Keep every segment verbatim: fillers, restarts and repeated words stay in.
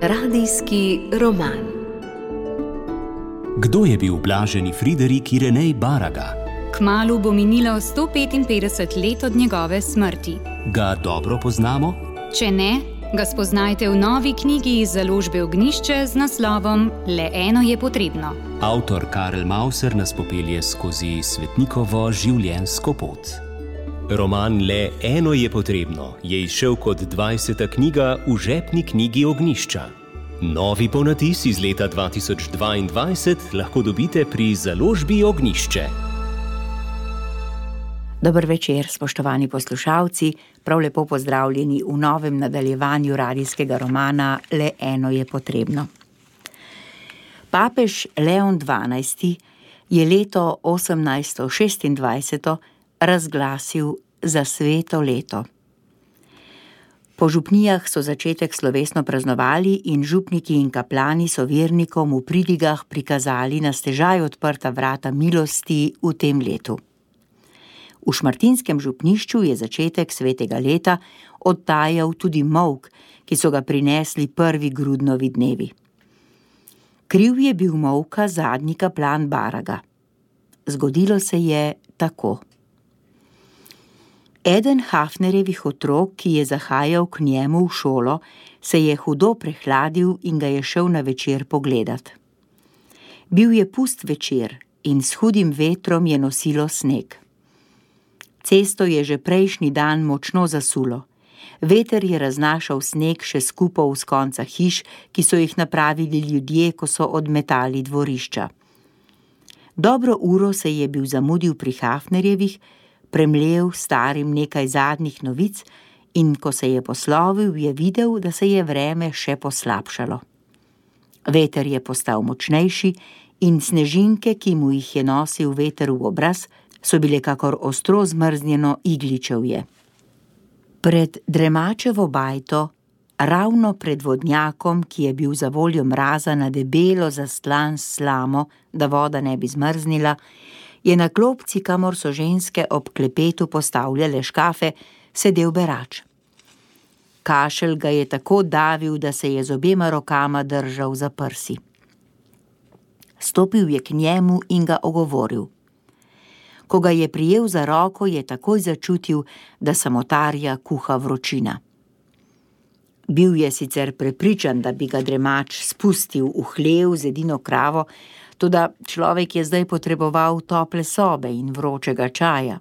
Radijski roman. Kdo je bil blaženi Friderik Irenej Baraga? Kmalu bo minilo sto petinpetdeset let od njegove smrti. Ga dobro poznamo? Če ne, ga spoznajte v novi knjigi iz založbe Ognjišče z naslovom Le eno je potrebno. Avtor Karel Mauser nas popelje skozi svetnikovo življenjsko pot. Roman Le eno je potrebno je izšel kot dvajseta knjiga v žepni knjigi Ognjišča. Novi ponatis iz leta dva tisoč dvaindvajset lahko dobite pri založbi Ognjišče. Dober večer, spoštovani poslušalci, prav lepo pozdravljeni v novem nadaljevanju radijskega romana Le eno je potrebno. Papež Leon dvanajsti je leto osemnajststo šestindvajset razglasil za sveto leto. Po župnijah so začetek slovesno praznovali in župniki in kaplani so vernikom v pridigah prikazali na stežaj odprta vrata milosti v tem letu. V šmartinskem župnišču je začetek svetega leta odtajal tudi molk, ki so ga prinesli prvi grudnovi dnevi. Kriv je bil molka zadnji kaplan Baraga. Zgodilo se je tako. Eden Hafnerjevih otrok, ki je zahajal k njemu v šolo, se je hudo prehladil in ga je šel na večer pogledat. Bil je pust večer in s hudim vetrom je nosilo sneg. Cesto je že prejšnji dan močno zasulo. Veter je raznašal sneg še skupov z konca hiš, ki so jih napravili ljudje, ko so odmetali dvorišča. Dobro uro se je bil zamudil pri Hafnerjevih, premlel starim nekaj zadnjih novic in ko se je poslovil, je videl, da se je vreme še poslabšalo. Veter je postal močnejši in snežinke, ki mu jih je nosil veter v obraz, so bile kakor ostro zmrznjeno igličevje. Pred Dremačevo bajto, ravno pred vodnjakom, ki je bil za voljo mraza na debelo zastlan s slamo, da voda ne bi zmrznila, je na klopci, kamor so ženske ob klepetu postavljale škafe, sedel berač. Kašelj ga je tako davil, da se je z obema rokama držal za prsi. Stopil je k njemu in ga ogovoril. Ko ga je prijel za roko, je takoj začutil, da samotarja kuha vročina. Bil je sicer prepričan, da bi ga Dremač spustil v hlev z edino kravo, toda človek je zdaj potreboval tople sobe in vročega čaja.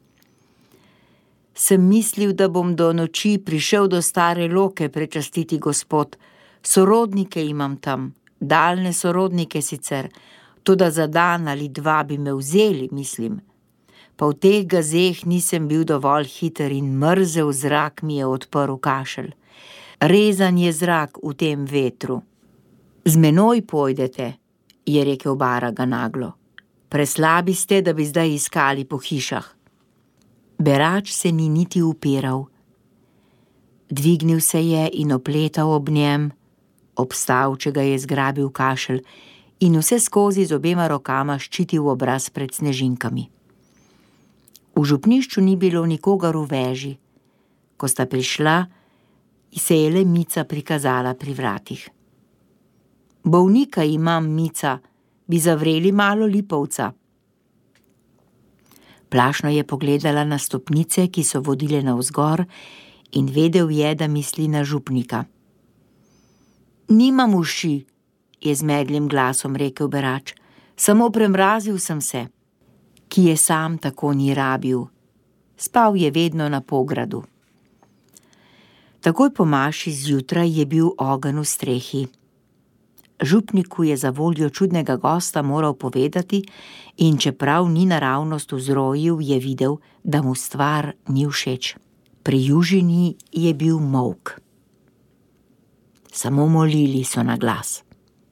Sem mislil, da bom do noči prišel do Stare Loke prečastiti gospod. Sorodnike imam tam, daljne sorodnike sicer, toda za dan ali dva bi me vzeli, mislim. Pa v teh gazeh nisem bil dovolj hiter in mrzel zrak mi je odprl kašelj. Rezan je zrak v tem vetru. Z menoj pojdete, je rekel Baraga naglo. Preslabi ste, da bi zdaj iskali po hišah. Berač se ni niti upiral. Dvignil se je in opletal ob njem, obstal, če ga je zgrabil kašelj, in vse skozi z obema rokama ščitil obraz pred snežinkami. V župnišču ni bilo nikogar v veži. Ko sta prišla, se je le Mica prikazala pri vratih. Bolnika imam, Mica, bi zavreli malo lipovca. Plašno je pogledala na stopnice, ki so vodile navzgor, in vedel je, da misli na župnika. Nimam uši, je z medlim glasom rekel berač, samo premrazil sem se, ki je sam tako ni rabil. Spal je vedno na pogradu. Takoj po maši zjutraj je bil ogenj v strehi. Župniku je za voljo čudnega gosta moral povedati in čeprav ni naravnost vzrojil, je videl, da mu stvar ni všeč. Pri južini je bil molk. Samo molili so na glas.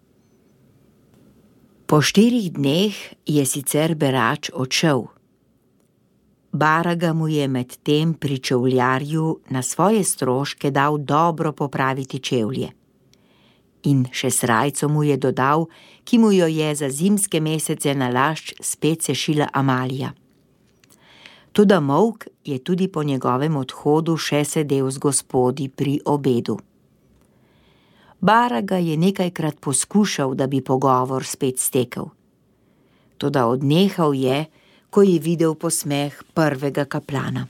Po štirih dneh je sicer berač odšel. Baraga mu je med tem pri čevljarju na svoje stroške dal dobro popraviti čevlje. In še srajco mu je dodal, ki mu jo je za zimske mesece na lašč spet sešila Amalija. Toda molk je tudi po njegovem odhodu še sedel z gospodi pri obedu. Baraga je nekajkrat poskušal, da bi pogovor spet stekel. Toda odnehal je, ko je videl posmeh prvega kaplana.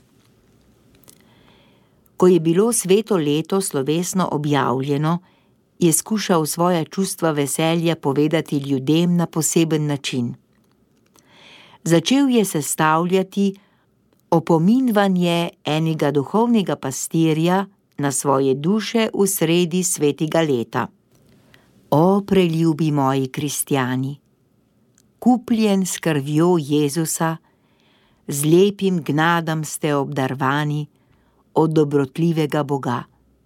Ko je bilo sveto leto slovesno objavljeno, je skušal svoja čustva veselja povedati ljudem na poseben način. Začel je sestavljati opominvanje enega duhovnega pastirja na svoje duše v sredi svetega leta. O, preljubi moji kristjani, kupljen s krvjo Jezusa, z lepim gnadam ste obdarvani od dobrotljivega Boga.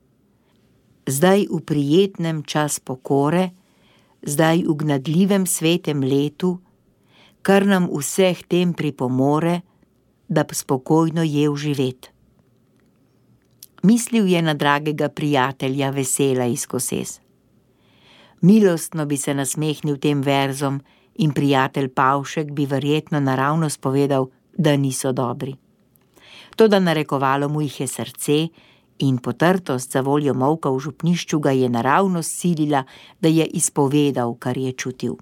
Zdaj v prijetnem čas pokore, zdaj v gnadljivem svetem letu, kar nam vseh tem pripomore, da spokojno je vživet. Mislil je na dragega prijatelja Vesela iz Koses. Milostno bi se nasmehnil tem verzom in prijatelj Pavšek bi verjetno naravnost povedal, da niso dobri. Toda narekovalo mu jih je srce in potrtost za voljo molka v župnišču ga je naravnost silila, da je izpovedal, kar je čutil.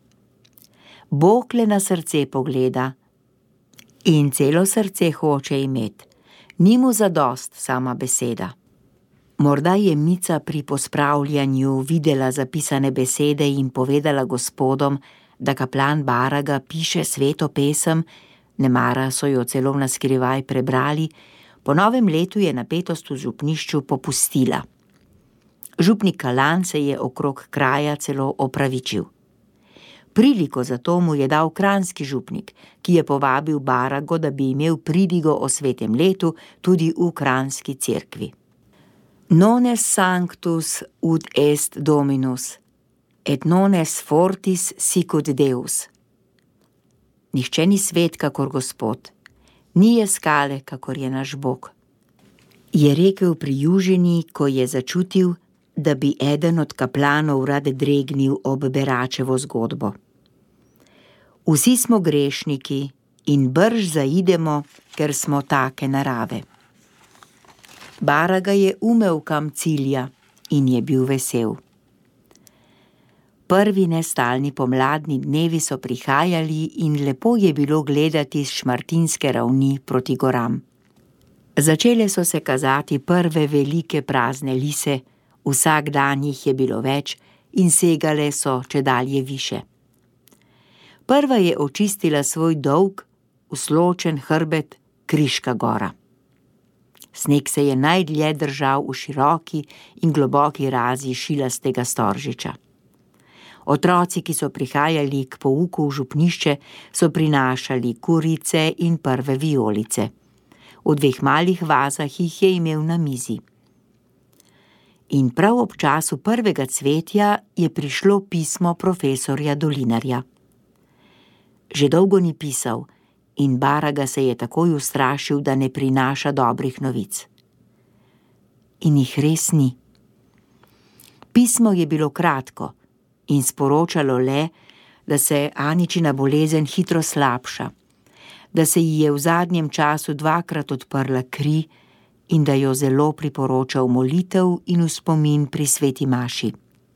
Bog le na srce pogleda in celo srce hoče imet, ni mu zadost sama beseda. Morda je Mica pri pospravljanju videla zapisane besede in povedala gospodom, da kaplan Baraga piše sveto pesem, nemara so jo celo naskrivaj prebrali, po novem letu je napetost v župnišču popustila. Župnik Kalan se je okrog kraja celo opravičil. Priliko za to mu je dal kranjski župnik, ki je povabil Barago, da bi imel pridigo o svetem letu tudi v kranjski cerkvi. Nones sanctus ut est Dominus, et nones fortis sicut Deus. Nihče ni svet, kakor Gospod, ni je skale, kakor je naš Bog. Je rekel pri južini, ko je začutil, da bi eden od kaplanov rad dregnil ob beračevo zgodbo. Vsi smo grešniki in brž zaidemo, ker smo take narave. Baraga je umel, kam cilja, in je bil vesel. Prvi nestalni pomladni dnevi so prihajali in lepo je bilo gledati s Šmartinske ravni proti goram. Začele so se kazati prve velike prazne lise, vsak dan jih je bilo več in segale so čedalje više. Prva je očistila svoj dolg, usločen hrbet Kriška gora. Sneg se je najdlje držal v široki in globoki razi šilastega storžiča. Otroci, ki so prihajali k pouku v župnišče, so prinašali kurice in prve vijolice. V dveh malih vazah jih je imel na mizi. In prav ob času prvega cvetja je prišlo pismo profesorja Dolinarja. Že dolgo ni pisal in Baraga se je takoj ustrašil, da ne prinaša dobrih novic. In jih res ni. Pismo je bilo kratko in sporočalo le, da se Aničina bolezen hitro slabša, da se ji je v zadnjem času dvakrat odprla kri in da jo zelo priporočal molitev in v spomin pri sveti maši.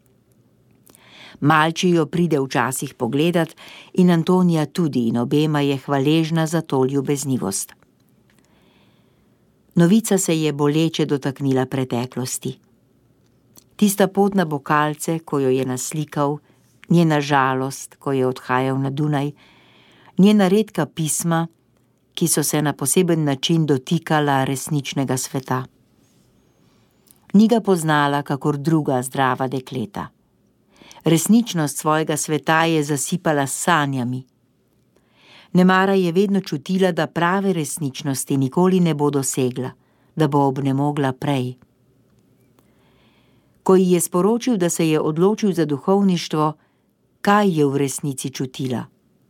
Malči jo pride včasih pogledat in Antonija tudi in obema je hvaležna za to ljubeznivost. Novica se je boleče dotaknila preteklosti. Tista pot na Bokalce, ko jo je naslikal, njena žalost, ko je odhajal na Dunaj, njena redka pisma, ki so se na poseben način dotikala resničnega sveta. Ni ga poznala kakor druga zdrava dekleta. Resničnost svojega sveta je zasipala s sanjami. Nemara je vedno čutila, da prave resničnosti nikoli ne bo dosegla, da bo obnemogla prej. Ko ji je sporočil, da se je odločil za duhovništvo, kaj je v resnici čutila?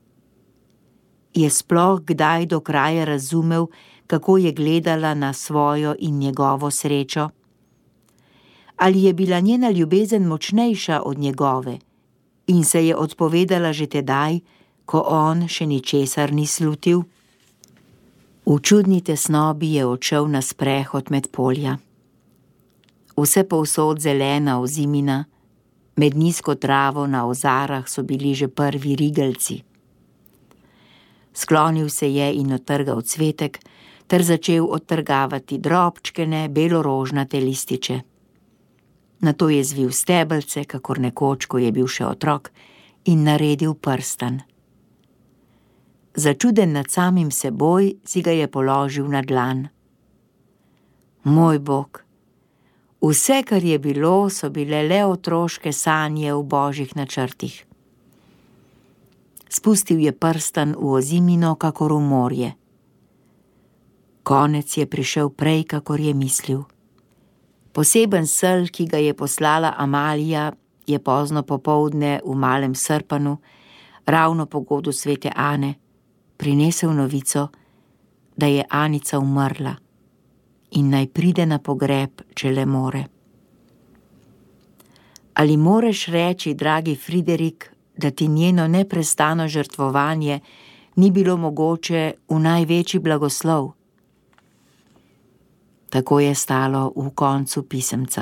Je sploh kdaj do kraja razumel, kako je gledala na svojo in njegovo srečo? Ali je bila njena ljubezen močnejša od njegove in se je odpovedala že tedaj, ko on še ničesar ni slutil? V čudni tesnobi je odšel na sprehod med polja. Vse povsod zelena ozimina, med nizko travo na ozarah so bili že prvi rigelci. Sklonil se je in otrgal cvetek, ter začel odtrgavati drobčkene, belorožnate lističe. Nato je zvil stebelce, kakor nekoč, ko je bil še otrok, in naredil prstan. Začuden nad samim seboj si ga je položil na dlan. Moj Bog, vse, kar je bilo, so bile le otroške sanje v božjih načrtih. Spustil je prstan v ozimino, kakor v morje. Konec je prišel prej, kakor je mislil. Poseben sel, ki ga je poslala Amalija, je pozno popoldne v Malem Srpanu, ravno po godu svete Ane, prinesel novico, da je Anica umrla in naj pride na pogreb, če le more. Ali moreš reči, dragi Friderik, da ti njeno neprestano žrtvovanje ni bilo mogoče v največji blagoslov? Tako je stalo v koncu pisemca.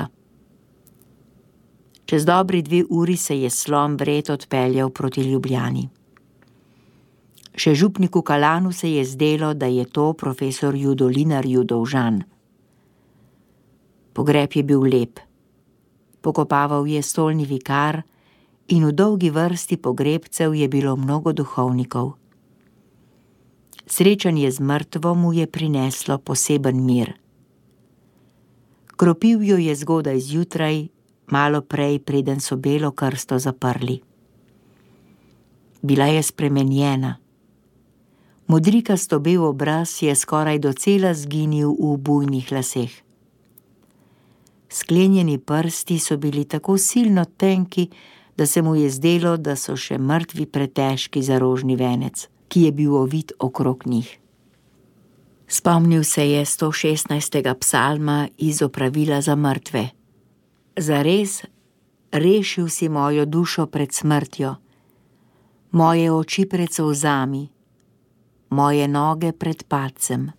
Čez dobri dve uri se je slon vred odpeljal proti Ljubljani. Še župniku Kalanu se je zdelo, da je to profesorju Dolinarju dolžan. Pogreb je bil lep. Pokopaval je stolni vikar in v dolgi vrsti pogrebcev je bilo mnogo duhovnikov. Srečanje z mrtvo mu je prineslo poseben mir. Kropil jo je zgodaj zjutraj, malo prej, preden so belo krsto zaprli. Bila je spremenjena. Modrikasto bel obraz je skoraj docela zginil v bujnih laseh. Sklenjeni prsti so bili tako silno tenki, da se mu je zdelo, da so še mrtvi pretežki za rožni venec, ki je bil ovit okrog njih. Spomnil se je sto šestnajstega psalma iz opravila za mrtve. Zares, rešil si mojo dušo pred smrtjo, moje oči pred solzami, moje noge pred padcem.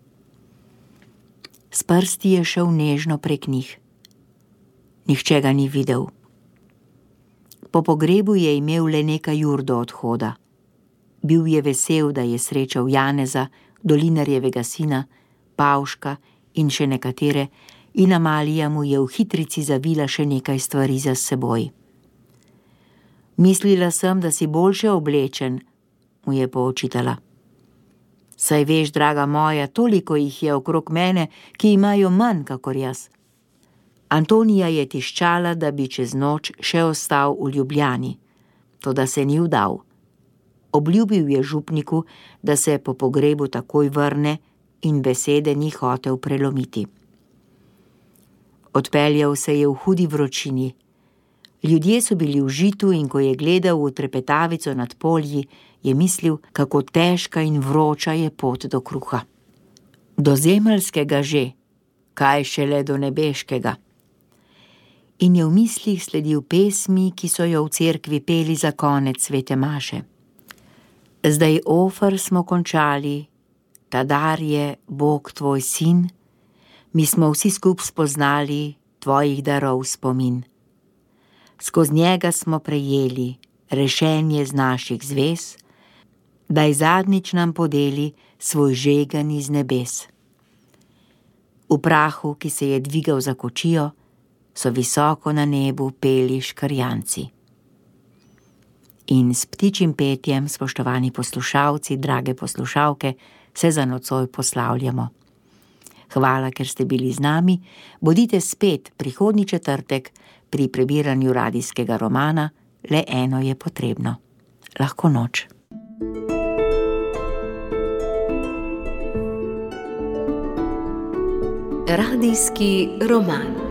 S prsti je šel nežno prek njih. Nihče ga ni videl. Po pogrebu je imel le nekaj ur do odhoda. Bil je vesel, da je srečal Janeza, Dolinarjevega sina, Pavška in še nekatere, in Amalija mu je v hitrici zavila še nekaj stvari za seboj. Mislila sem, da si boljše oblečen, mu je poočitala. Saj veš, draga moja, toliko jih je okrog mene, ki imajo manj kakor jaz. Antonija je tiščala, da bi čez noč še ostal v Ljubljani, toda se ni vdal. Obljubil je župniku, da se po pogrebu takoj vrne in besede ni hotel prelomiti. Odpeljal se je v hudi vročini. Ljudje so bili v žitu in ko je gledal v trepetavico nad polji, je mislil, kako težka in vroča je pot do kruha. Do zemeljskega že, kaj šele do nebeškega. In je v mislih sledil pesmi, ki so jo v cerkvi peli za konec svete maše. Zdaj ofer smo končali, ta dar je Bog tvoj sin, mi smo vsi skup spoznali tvojih darov spomin. Skoz njega smo prejeli rešenje z naših zvez, daj zadnjič nam podeli svoj žegan iz nebes. V prahu, ki se je dvigal za kočijo, so visoko na nebu peli škrjanci. In s ptičjim petjem, spoštovani poslušalci, drage poslušalke, se za nocoj poslavljamo. Hvala, ker ste bili z nami, bodite spet prihodnji četrtek pri prebiranju radijskega romana Le eno je potrebno. Lahko noč. Radijski roman.